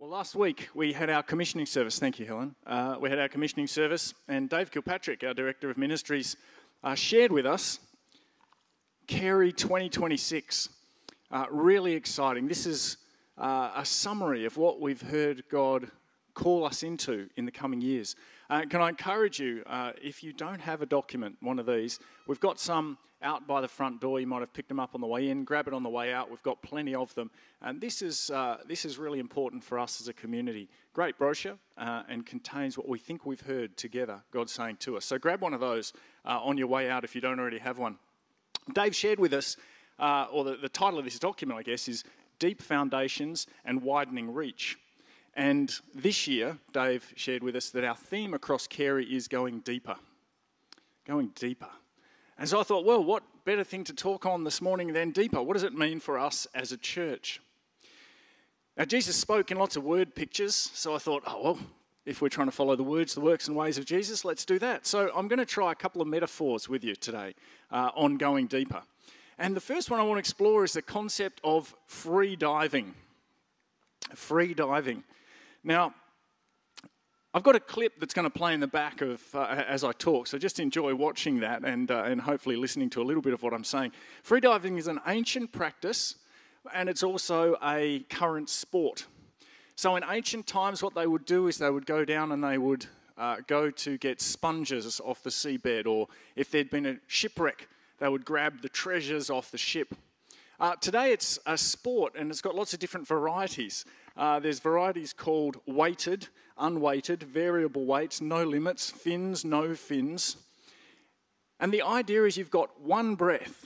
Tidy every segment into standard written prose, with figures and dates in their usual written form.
Well, last week we had our commissioning service. Thank you, Helen. We had our commissioning service, and Dave Kilpatrick, our Director of Ministries, shared with us Carey 2026. Really exciting. This is a summary of what we've heard God call us into in the coming years. Can I encourage you, if you don't have a document, one of these, we've got some out by the front door. You might have picked them up on the way in. Grab it on the way out. We've got plenty of them. And this is really important for us as a community. Great brochure and contains what we think we've heard together, God saying to us. So grab one of those on your way out if you don't already have one. Dave shared with us, or the title of this document, I guess, is Deep Foundations and Widening Reach. And this year, Dave shared with us that our theme across Carey is going deeper. Going deeper. And so I thought, well, what better thing to talk on this morning than deeper? What does it mean for us as a church? Now, Jesus spoke in lots of word pictures, so I thought, oh, well, if we're trying to follow the words, the works and ways of Jesus, let's do that. So I'm going to try a couple of metaphors with you today on going deeper. And the first one I want to explore is the concept of free diving. Free diving. Now, I've got a clip that's going to play in the back of as I talk, so just enjoy watching that and hopefully listening to a little bit of what I'm saying. Freediving is an ancient practice, and it's also a current sport. So in ancient times, what they would do is they would go down and they would go to get sponges off the seabed, or if there'd been a shipwreck, they would grab the treasures off the ship. Today it's a sport, and it's got lots of different varieties. There's varieties called weighted, unweighted, variable weights, no limits, fins, no fins. And the idea is you've got one breath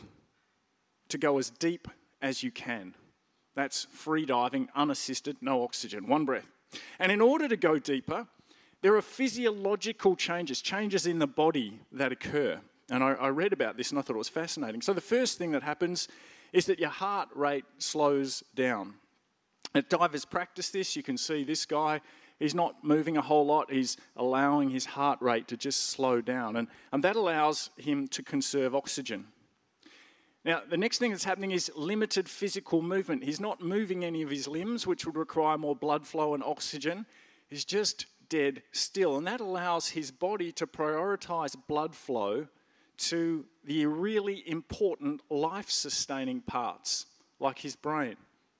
to go as deep as you can. That's free diving, unassisted, no oxygen, one breath. And in order to go deeper, there are physiological changes in the body that occur. And I read about this and I thought it was fascinating. So the first thing that happens is that your heart rate slows down. Divers practice this. You can see this guy, he's not moving a whole lot. He's allowing his heart rate to just slow down. And that allows him to conserve oxygen. Now, the next thing that's happening is limited physical movement. He's not moving any of his limbs, which would require more blood flow and oxygen. He's just dead still. And that allows his body to prioritize blood flow to the really important life-sustaining parts, like his brain.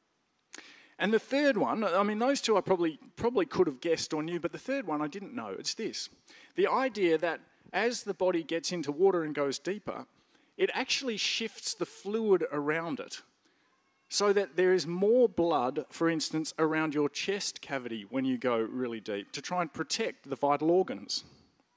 And the third one, I mean, those two I probably could have guessed or knew, but the third one I didn't know. It's this. The idea that as the body gets into water and goes deeper, it actually shifts the fluid around it so that there is more blood, for instance, around your chest cavity when you go really deep to try and protect the vital organs.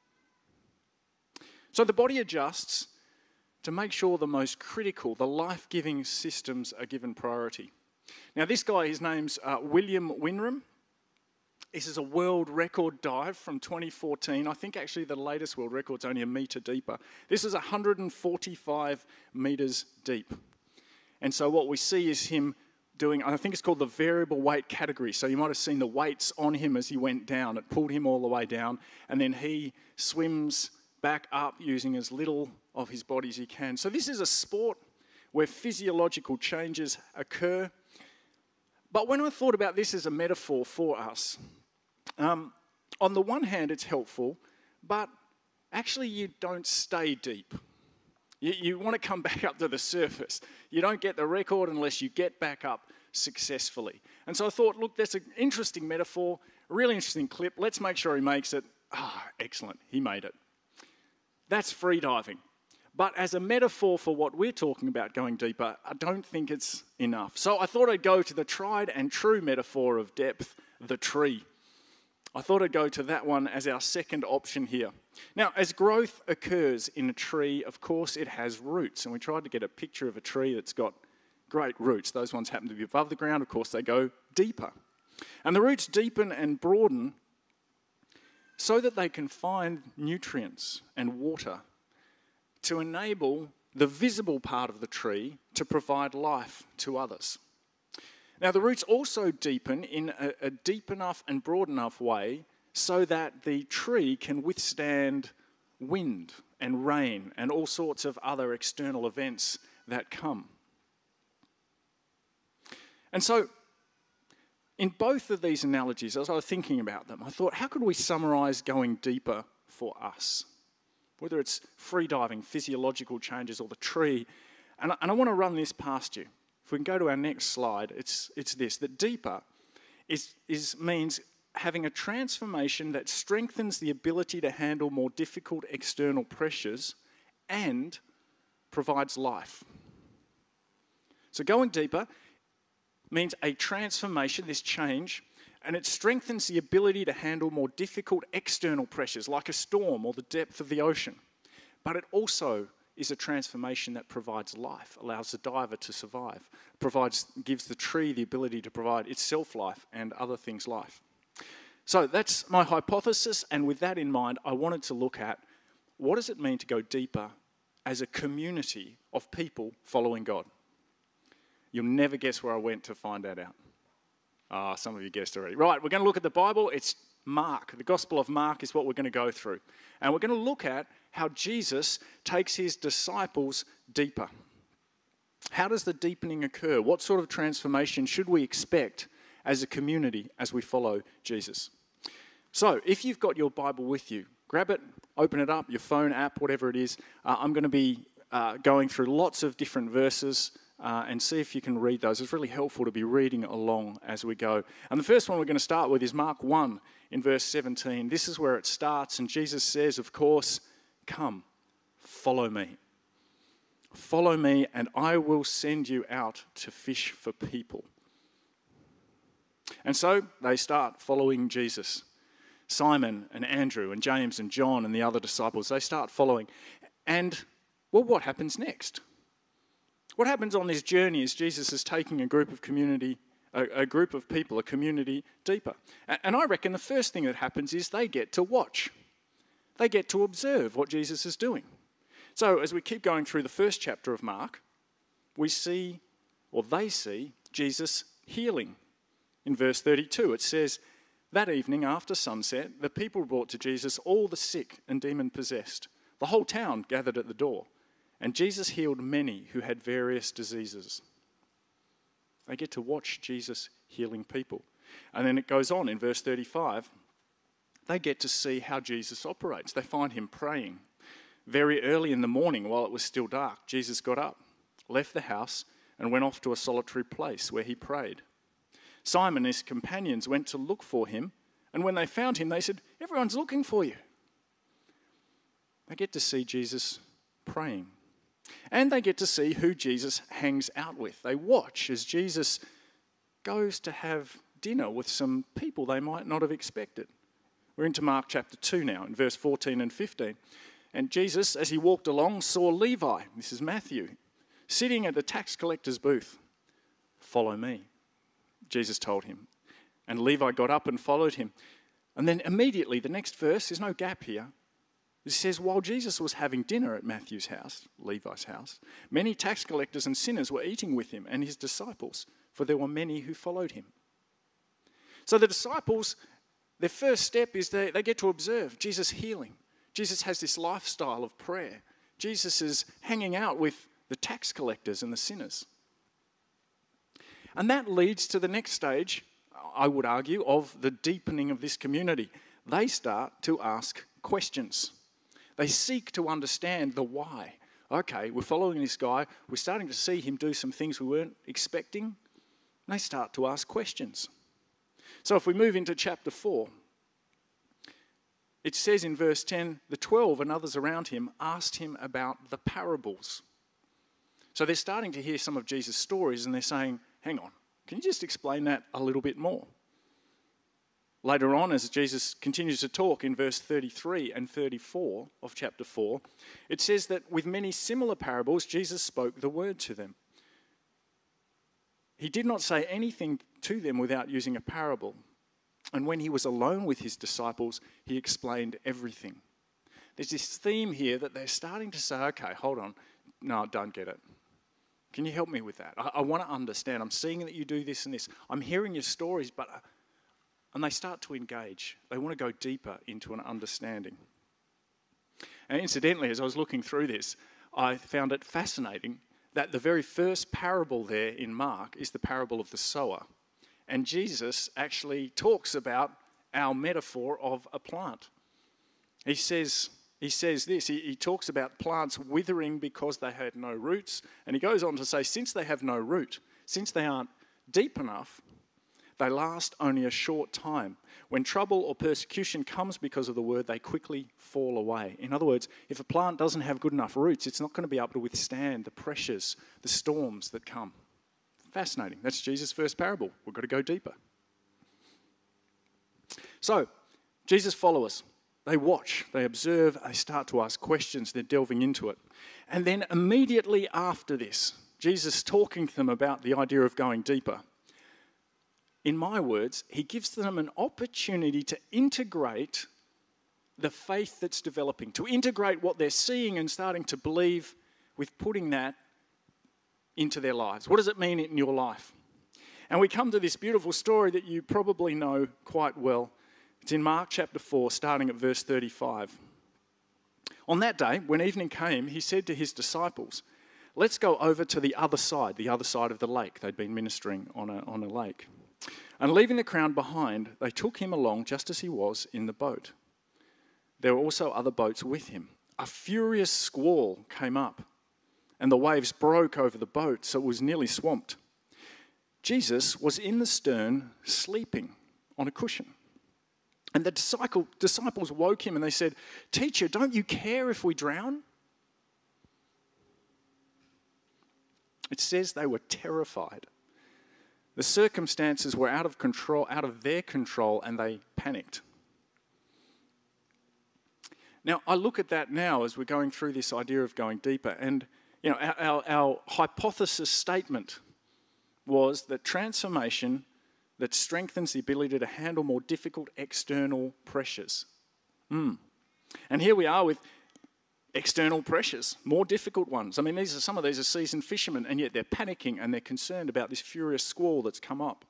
So the body adjusts to make sure the most critical, the life-giving systems are given priority. Now, this guy, his name's William Winram. This is a world record dive from 2014. I think actually the latest world record's only a metre deeper. This is 145 metres deep. And so what we see is him doing, I think it's called the variable weight category. So you might have seen the weights on him as he went down. It pulled him all the way down. And then he swims back up using as little of his body as he can. So this is a sport where physiological changes occur. But when I thought about this as a metaphor for us, on the one hand it's helpful, but actually you don't stay deep. You want to come back up to the surface. You don't get the record unless you get back up successfully. And so I thought, look, that's an interesting metaphor, a really interesting clip. Let's make sure he makes it. Excellent, he made it. That's free diving. But as a metaphor for what we're talking about going deeper, I don't think it's enough. So I thought I'd go to the tried and true metaphor of depth, the tree. I thought I'd go to that one as our second option here. Now, as growth occurs in a tree, of course, it has roots. And we tried to get a picture of a tree that's got great roots. Those ones happen to be above the ground. Of course, they go deeper. And the roots deepen and broaden so that they can find nutrients and water to enable the visible part of the tree to provide life to others. Now, the roots also deepen in a deep enough and broad enough way so that the tree can withstand wind and rain and all sorts of other external events that come. And so in both of these analogies, as I was thinking about them, I thought, how could we summarize going deeper for us? Whether it's free diving, physiological changes, or the tree. And I want to run this past you. If we can go to our next slide, it's this, that deeper means having a transformation that strengthens the ability to handle more difficult external pressures and provides life. So going deeper means a transformation, this change, and it strengthens the ability to handle more difficult external pressures like a storm or the depth of the ocean. But it also is a transformation that provides life, allows the diver to survive, gives the tree the ability to provide itself life and other things life. So that's my hypothesis, and with that in mind, I wanted to look at what does it mean to go deeper as a community of people following God. You'll never guess where I went to find that out. Some of you guessed already. Right, we're going to look at the Bible. It's Mark. The Gospel of Mark is what we're going to go through. And we're going to look at how Jesus takes his disciples deeper. How does the deepening occur? What sort of transformation should we expect as a community as we follow Jesus? So, if you've got your Bible with you, grab it, open it up, your phone app, whatever it is. I'm going to be going through lots of different verses and see if you can read those. It's really helpful to be reading along as we go. And the first one we're going to start with is Mark 1 in verse 17. This is where it starts, and Jesus says, of course, "Come, follow me. Follow me, and I will send you out to fish for people." And so they start following Jesus. Simon and Andrew and James and John and the other disciples, they start following. And, well, what happens next? What happens on this journey is Jesus is taking a group of people, a community deeper. And I reckon the first thing that happens is they get to watch. They get to observe what Jesus is doing. So as we keep going through the first chapter of Mark, they see Jesus healing. In verse 32, it says, "That evening after sunset, the people brought to Jesus all the sick and demon-possessed. The whole town gathered at the door. And Jesus healed many who had various diseases." They get to watch Jesus healing people. And then it goes on in verse 35. They get to see how Jesus operates. They find him praying. Very early in the morning, while it was still dark, Jesus got up, left the house, and went off to a solitary place where he prayed. Simon and his companions went to look for him, and when they found him, they said, "Everyone's looking for you." They get to see Jesus praying. And they get to see who Jesus hangs out with. They watch as Jesus goes to have dinner with some people they might not have expected. We're into Mark chapter 2 now, in verse 14 and 15. And Jesus, as he walked along, saw Levi, this is Matthew, sitting at the tax collector's booth. "Follow me," Jesus told him. And Levi got up and followed him. And then immediately, the next verse, there's no gap here. It says, while Jesus was having dinner at Matthew's house, Levi's house, many tax collectors and sinners were eating with him and his disciples, for there were many who followed him. So the disciples, their first step is they get to observe Jesus healing. Jesus has this lifestyle of prayer. Jesus is hanging out with the tax collectors and the sinners. And that leads to the next stage, I would argue, of the deepening of this community. They start to ask questions. They seek to understand the why. Okay, we're following this guy. We're starting to see him do some things we weren't expecting. And they start to ask questions. So if we move into chapter 4, it says in verse 10, the 12 and others around him asked him about the parables. So they're starting to hear some of Jesus' stories and they're saying, hang on, can you just explain that a little bit more? Later on, as Jesus continues to talk in verse 33 and 34 of chapter 4, it says that with many similar parables, Jesus spoke the word to them. He did not say anything to them without using a parable. And when he was alone with his disciples, he explained everything. There's this theme here that they're starting to say, okay, hold on. No, I don't get it. Can you help me with that? I want to understand. I'm seeing that you do this and this. I'm hearing your stories, but... And they start to engage. They want to go deeper into an understanding. And incidentally, as I was looking through this, I found it fascinating that the very first parable there in Mark is the parable of the sower. And Jesus actually talks about our metaphor of a plant. He says this, he talks about plants withering because they had no roots. And he goes on to say, since they have no root, since they aren't deep enough, they last only a short time. When trouble or persecution comes because of the word, they quickly fall away. In other words, if a plant doesn't have good enough roots, it's not going to be able to withstand the pressures, the storms that come. Fascinating. That's Jesus' first parable. We've got to go deeper. So, Jesus' followers, they watch, they observe, they start to ask questions, they're delving into it. And then immediately after this, Jesus talking to them about the idea of going deeper, in my words, he gives them an opportunity to integrate the faith that's developing, to integrate what they're seeing and starting to believe with putting that into their lives. What does it mean in your life? And we come to this beautiful story that you probably know quite well. It's in Mark chapter 4, starting at verse 35. On that day, when evening came, he said to his disciples, let's go over to the other side of the lake. They'd been ministering on a lake. And leaving the crowd behind, they took him along just as he was in the boat. There were also other boats with him. A furious squall came up, and the waves broke over the boat, so it was nearly swamped. Jesus was in the stern, sleeping on a cushion. And the disciples woke him and they said, "Teacher, don't you care if we drown?" It says they were terrified. The circumstances were out of their control, and they panicked. Now, I look at that now as we're going through this idea of going deeper, and our hypothesis statement was that transformation that strengthens the ability to handle more difficult external pressures. And here we are with external pressures, more difficult ones. I mean, some of these are seasoned fishermen, and yet they're panicking and they're concerned about this furious squall that's come up.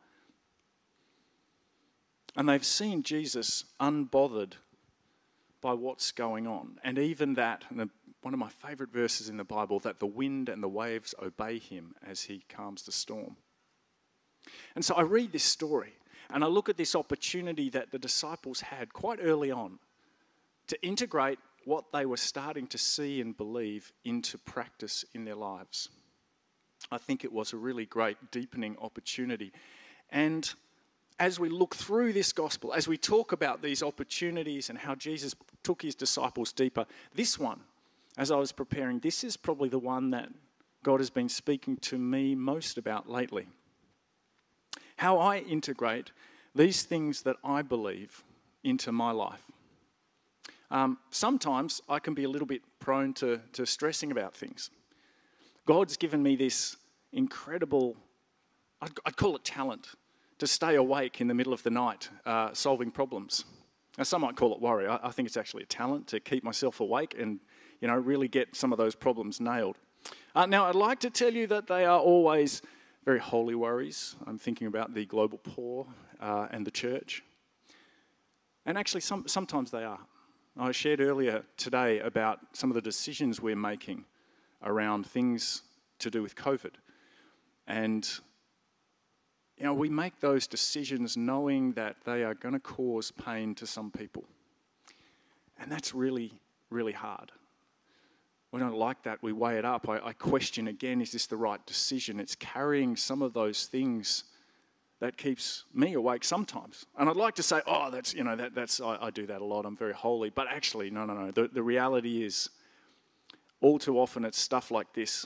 And they've seen Jesus unbothered by what's going on. And even that, one of my favourite verses in the Bible, that the wind and the waves obey him as he calms the storm. And so I read this story and I look at this opportunity that the disciples had quite early on to integrate what they were starting to see and believe into practice in their lives. I think it was a really great deepening opportunity. And as we look through this gospel, as we talk about these opportunities and how Jesus took his disciples deeper, this one, as I was preparing, this is probably the one that God has been speaking to me most about lately. How I integrate these things that I believe into my life. Sometimes I can be a little bit prone to stressing about things. God's given me this incredible, I'd call it talent, to stay awake in the middle of the night solving problems. Now, some might call it worry. I think it's actually a talent to keep myself awake and really get some of those problems nailed. Now, I'd like to tell you that they are always very holy worries. I'm thinking about the global poor and the church. And actually, sometimes they are. I shared earlier today about some of the decisions we're making around things to do with COVID. And, we make those decisions knowing that they are going to cause pain to some people. And that's really, really hard. We don't like that. We weigh it up. I question again, is this the right decision? It's carrying some of those things that keeps me awake sometimes. And I'd like to say, I do that a lot. I'm very holy. But actually, no. The reality is, all too often it's stuff like this.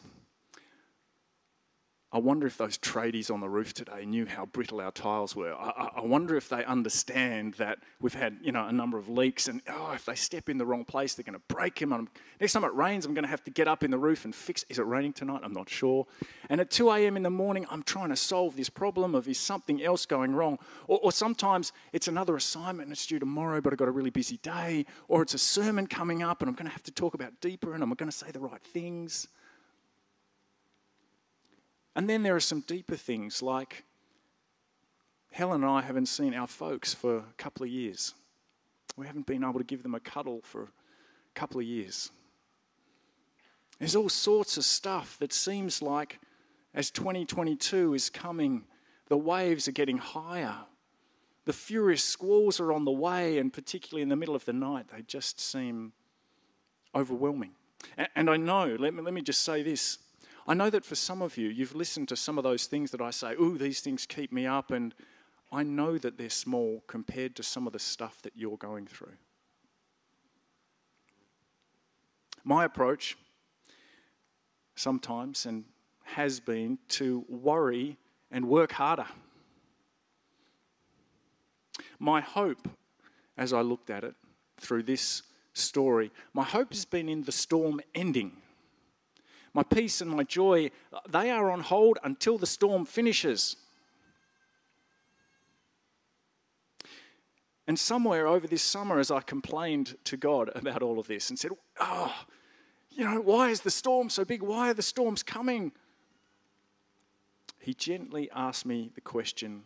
I wonder if those tradies on the roof today knew how brittle our tiles were. I wonder if they understand that we've had, a number of leaks, and if they step in the wrong place, they're going to break them. Next time it rains, I'm going to have to get up in the roof and fix. Is it raining tonight? I'm not sure. And at 2 a.m. in the morning, I'm trying to solve this problem of is something else going wrong? Or sometimes it's another assignment and it's due tomorrow, but I've got a really busy day. Or it's a sermon coming up and I'm going to have to talk about deeper and I'm going to say the right things. And then there are some deeper things like Helen and I haven't seen our folks for a couple of years. We haven't been able to give them a cuddle for a couple of years. There's all sorts of stuff that seems like as 2022 is coming The waves are getting higher. The furious squalls are on the way, and particularly in the middle of the night, they just seem overwhelming. And I know, let me just say this. I know that for some of you, you've listened to some of those things that I say, ooh, these things keep me up, and I know that they're small compared to some of the stuff that you're going through. My approach sometimes, and has been, to worry and work harder. My hope, as I looked at it through this story, my hope has been in the storm ending. My peace and my joy, they are on hold until the storm finishes. And somewhere over this summer, as I complained to God about all of this and said, why is the storm so big? Why are the storms coming? He gently asked me the question,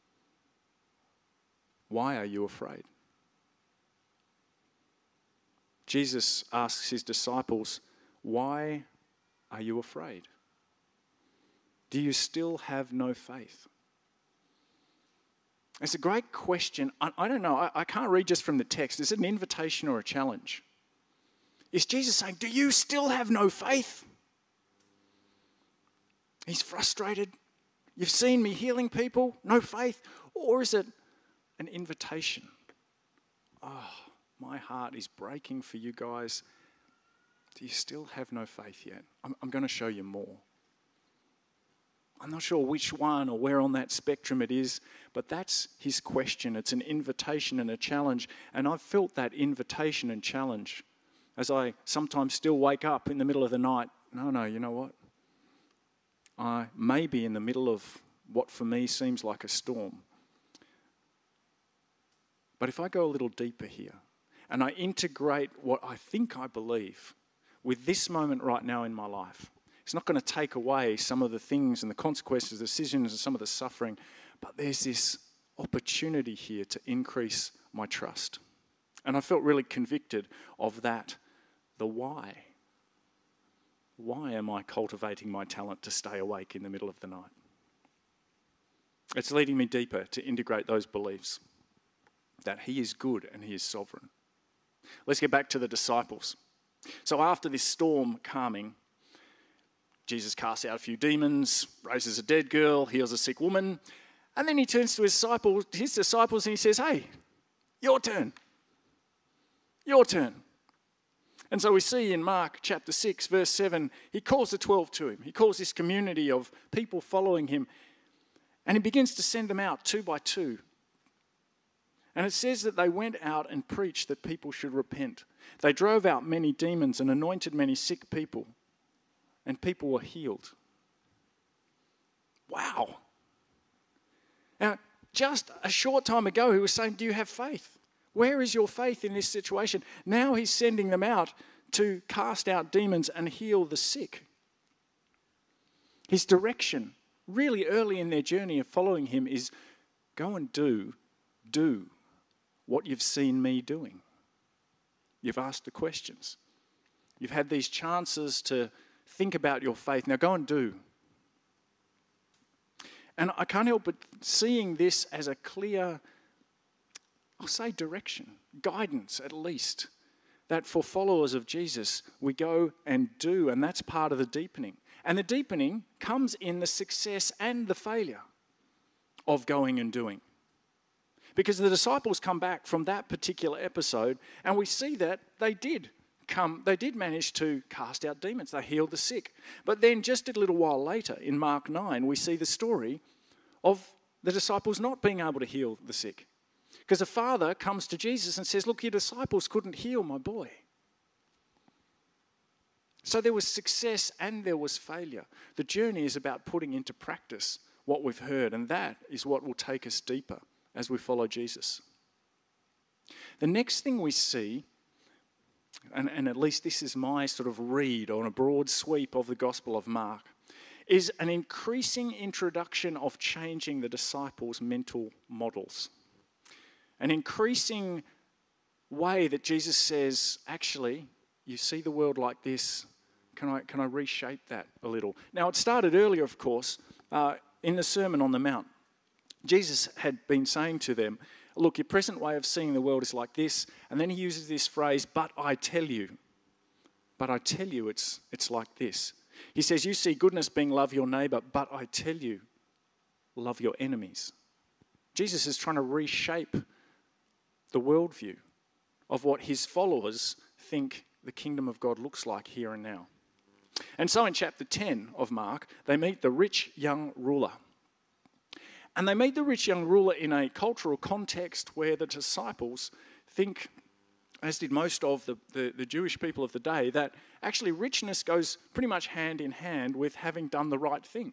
why are you afraid? Jesus asks his disciples, why are you afraid? Do you still have no faith? It's a great question. I don't know. I can't read just from the text. Is it an invitation or a challenge? Is Jesus saying, do you still have no faith? He's frustrated. You've seen me healing people, no faith. Or is it an invitation? Oh, my heart is breaking for you guys. Do you still have no faith yet? I'm going to show you more. I'm not sure which one or where on that spectrum it is, but that's his question. It's an invitation and a challenge. And I've felt that invitation and challenge as I sometimes still wake up in the middle of the night. No, you know what? I may be in the middle of what for me seems like a storm. But if I go a little deeper here and I integrate what I think I believe with this moment right now in my life, it's not going to take away some of the things and the consequences, the decisions and some of the suffering, but there's this opportunity here to increase my trust. And I felt really convicted of that, the why. Why am I cultivating my talent to stay awake in the middle of the night? It's leading me deeper to integrate those beliefs that he is good and he is sovereign. Let's get back to the disciples. So after this storm calming, Jesus casts out a few demons, raises a dead girl, heals a sick woman, and then he turns to his disciples and he says, hey, your turn. Your turn. And so we see in Mark chapter 6, verse 7, he calls the 12 to him. He calls this community of people following him, and he begins to send them out two by two. And it says that they went out and preached that people should repent. They drove out many demons and anointed many sick people, and people were healed. Wow. Now, just a short time ago, he was saying, do you have faith? Where is your faith in this situation? Now he's sending them out to cast out demons and heal the sick. His direction, really early in their journey of following him, is go and do what you've seen me doing. You've asked the questions. You've had these chances to think about your faith. Now go and do. And I can't help but seeing this as a clear, I'll say direction, guidance at least, that for followers of Jesus, we go and do, and that's part of the deepening. And the deepening comes in the success and the failure of going and doing. Because the disciples come back from that particular episode, and we see that they did manage to cast out demons. They healed the sick. But then just a little while later, in Mark 9, we see the story of the disciples not being able to heal the sick. Because a father comes to Jesus and says, look, your disciples couldn't heal my boy. So there was success and there was failure. The journey is about putting into practice what we've heard, and that is what will take us deeper as we follow Jesus. The next thing we see, and at least this is my sort of read on a broad sweep of the Gospel of Mark, is an increasing introduction of changing the disciples' mental models. An increasing way that Jesus says, actually, you see the world like this, can I reshape that a little? Now, it started earlier, of course, in the Sermon on the Mount. Jesus had been saying to them, look, your present way of seeing the world is like this. And then he uses this phrase, but I tell you it's like this. He says, you see goodness being love your neighbour, but I tell you, love your enemies. Jesus is trying to reshape the worldview of what his followers think the kingdom of God looks like here and now. And so in chapter 10 of Mark, they meet the rich young ruler. And they meet the rich young ruler in a cultural context where the disciples think, as did most of the Jewish people of the day, that actually richness goes pretty much hand in hand with having done the right thing.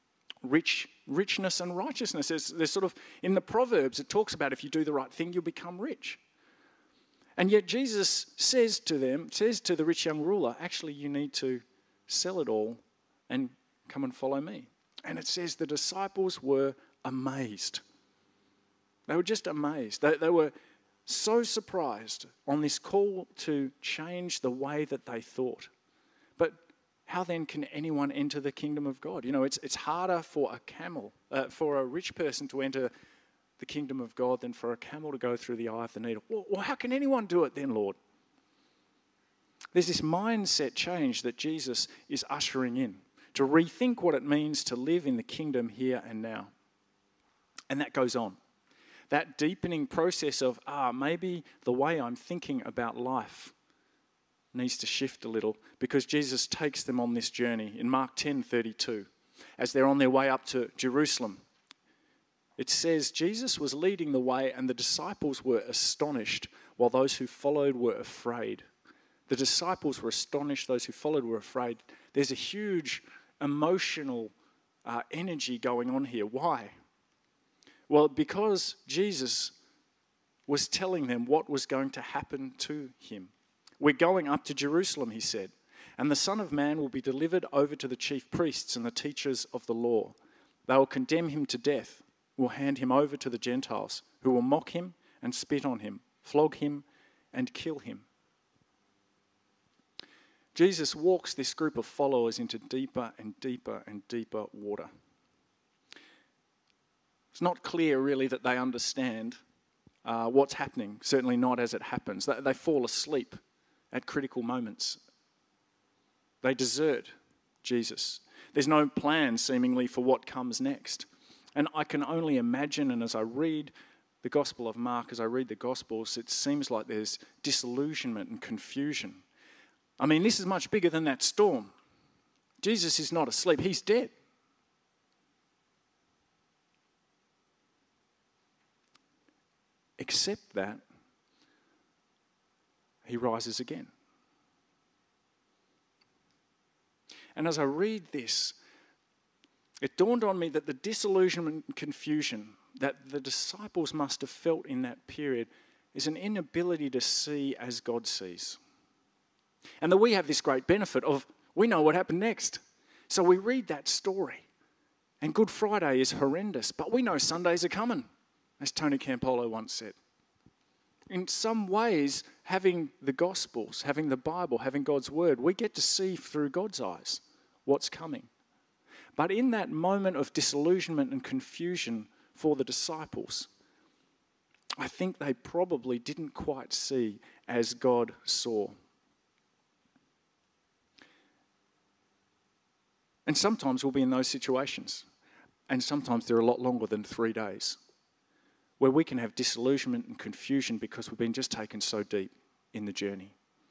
Richness and righteousness. There's sort of, in the Proverbs, it talks about if you do the right thing, you'll become rich. And yet Jesus says to the rich young ruler, actually you need to sell it all and come and follow me. And it says the disciples were amazed. They were just amazed. They were so surprised on this call to change the way that they thought. But how then can anyone enter the kingdom of God? You know, it's harder for for a rich person to enter the kingdom of God than for a camel to go through the eye of the needle. Well, how can anyone do it then, Lord? There's this mindset change that Jesus is ushering in, to rethink what it means to live in the kingdom here and now. And that goes on. That deepening process of, maybe the way I'm thinking about life needs to shift a little, because Jesus takes them on this journey in Mark 10:32. As they're on their way up to Jerusalem, it says Jesus was leading the way and the disciples were astonished while those who followed were afraid. The disciples were astonished, those who followed were afraid. There's a huge emotional energy going on here. Why? Well, because Jesus was telling them what was going to happen to him. We're going up to Jerusalem, he said, and the Son of Man will be delivered over to the chief priests and the teachers of the law. They will condemn him to death, will hand him over to the Gentiles, who will mock him and spit on him, flog him and kill him. Jesus walks this group of followers into deeper and deeper and deeper water. It's not clear really that they understand what's happening, certainly not as it happens. They fall asleep at critical moments. They desert Jesus. There's no plan seemingly for what comes next. And I can only imagine, and as I read the Gospel of Mark, as I read the Gospels, it seems like there's disillusionment and confusion. I mean, this is much bigger than that storm. Jesus is not asleep, he's dead. Except that he rises again. And as I read this, it dawned on me that the disillusionment and confusion that the disciples must have felt in that period is an inability to see as God sees. And that we have this great benefit of, we know what happened next. So we read that story. And Good Friday is horrendous, but we know Sundays are coming, as Tony Campolo once said. In some ways, having the Gospels, having the Bible, having God's Word, we get to see through God's eyes what's coming. But in that moment of disillusionment and confusion for the disciples, I think they probably didn't quite see as God saw. And sometimes we'll be in those situations. And sometimes they're a lot longer than 3 days, where we can have disillusionment and confusion because we've been just taken so deep in the journey.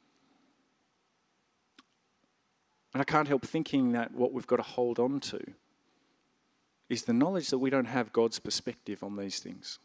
And I can't help thinking that what we've got to hold on to is the knowledge that we don't have God's perspective on these things.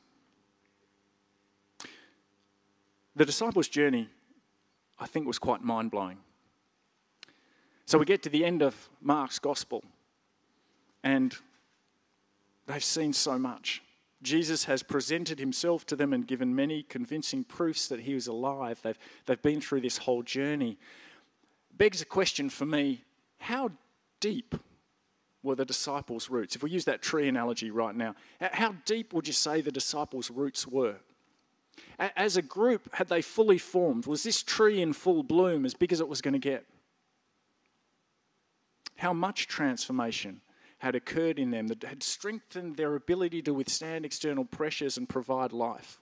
The disciples' journey, I think, was quite mind-blowing. So we get to the end of Mark's Gospel, and they've seen so much. Jesus has presented himself to them and given many convincing proofs that he was alive. They've been through this whole journey. Begs a question for me, how deep were the disciples' roots? If we use that tree analogy right now, how deep would you say the disciples' roots were? As a group, had they fully formed? Was this tree in full bloom as big as it was going to get? How much transformation? had occurred in them that had strengthened their ability to withstand external pressures and provide life?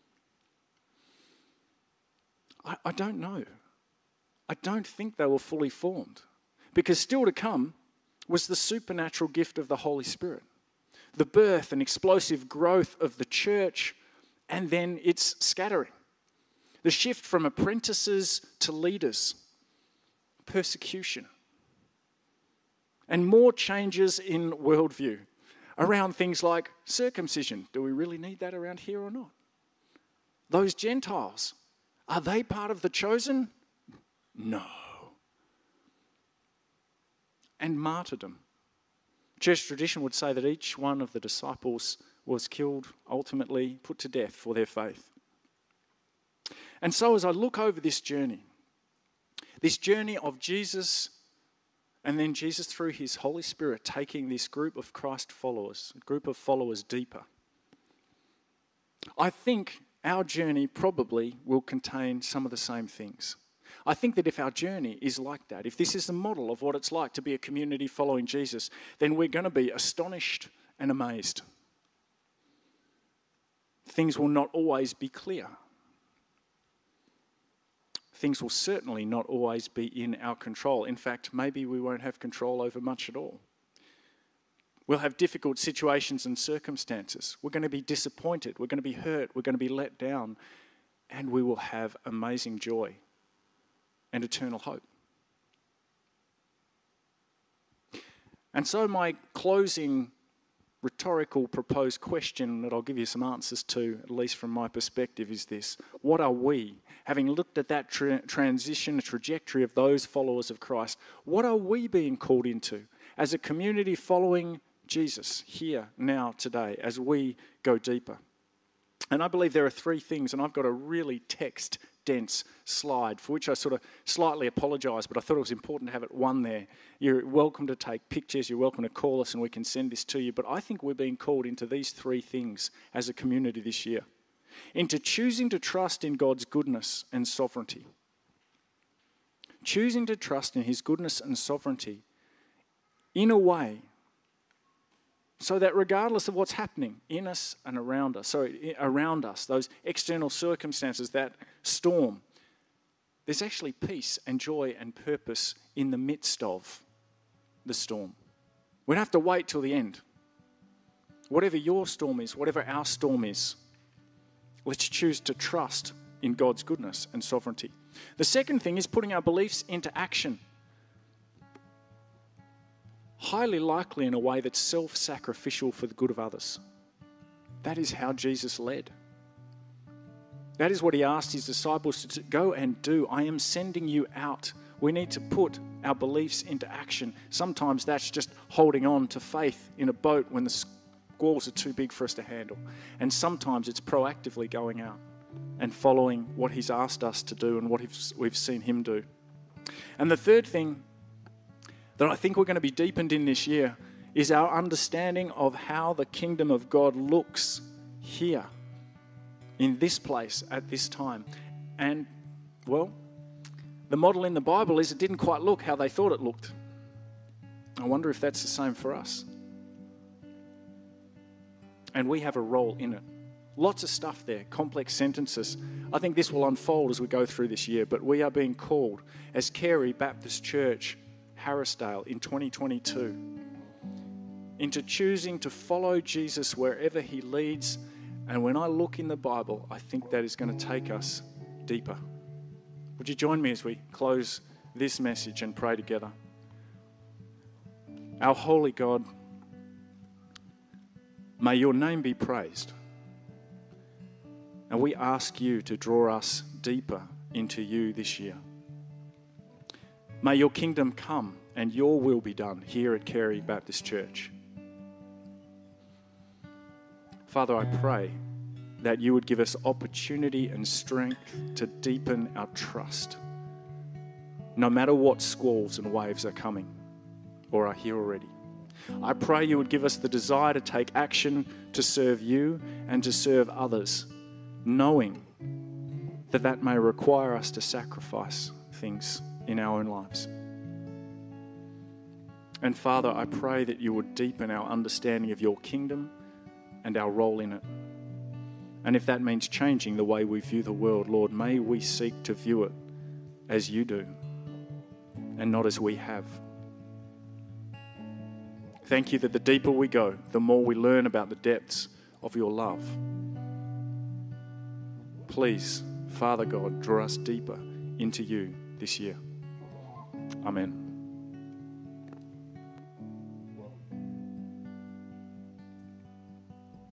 I don't know. I don't think they were fully formed, because still to come was the supernatural gift of the Holy Spirit, the birth and explosive growth of the church, and then its scattering, the shift from apprentices to leaders, persecution, and more changes in worldview around things like circumcision. Do we really need that around here or not? Those Gentiles, are they part of the chosen? No. And martyrdom. Church tradition would say that each one of the disciples was killed, ultimately put to death for their faith. And so as I look over this journey of Jesus, and then Jesus through his Holy Spirit taking this group of Christ followers, a group of followers deeper, I think our journey probably will contain some of the same things. I think that if our journey is like that, if this is the model of what it's like to be a community following Jesus, then we're going to be astonished and amazed. Things will not always be clear. Things will certainly not always be in our control. In fact, maybe we won't have control over much at all. We'll have difficult situations and circumstances. We're going to be disappointed. We're going to be hurt. We're going to be let down. And we will have amazing joy and eternal hope. And so my closing rhetorical proposed question that I'll give you some answers to, at least from my perspective, is this. What are we, having looked at that transition, the trajectory of those followers of Christ, what are we being called into as a community following Jesus here, now, today, as we go deeper? And I believe there are three things, and I've got a really text-dense slide for which I sort of slightly apologise, but I thought it was important to have it one there. You're welcome to take pictures, you're welcome to call us and we can send this to you, but I think we're being called into these three things as a community this year. Into choosing to trust in God's goodness and sovereignty. Choosing to trust in his goodness and sovereignty in a way so that regardless of what's happening in us and around us, those external circumstances, that storm, there's actually peace and joy and purpose in the midst of the storm. We don't have to wait till the end. Whatever your storm is, whatever our storm is, let's choose to trust in God's goodness and sovereignty. The second thing is putting our beliefs into action. Highly likely in a way that's self-sacrificial for the good of others. That is how Jesus led. That is what he asked his disciples to go and do. I am sending you out. We need to put our beliefs into action. Sometimes that's just holding on to faith in a boat when the squalls are too big for us to handle. And sometimes it's proactively going out and following what he's asked us to do and what we've seen him do. And the third thing that I think we're going to be deepened in this year is our understanding of how the kingdom of God looks here, in this place, at this time. And, well, the model in the Bible is it didn't quite look how they thought it looked. I wonder if that's the same for us. And we have a role in it. Lots of stuff there, complex sentences. I think this will unfold as we go through this year, but we are being called as Carey Baptist Church, Harrisdale in 2022, into choosing to follow Jesus wherever he leads. And when I look in the Bible, I think that is going to take us deeper. Would you join me as we close this message and pray together? Our holy God, may your name be praised. And we ask you to draw us deeper into you this year. May your kingdom come and your will be done here at Carey Baptist Church. Father, I pray that you would give us opportunity and strength to deepen our trust, no matter what squalls and waves are coming or are here already. I pray you would give us the desire to take action to serve you and to serve others, knowing that that may require us to sacrifice things in our own lives. And Father, I pray that you would deepen our understanding of your kingdom and our role in it. And if that means changing the way we view the world, Lord, may we seek to view it as you do and not as we have. Thank you that the deeper we go, the more we learn about the depths of your love. Please, Father God, draw us deeper into you this year. Amen.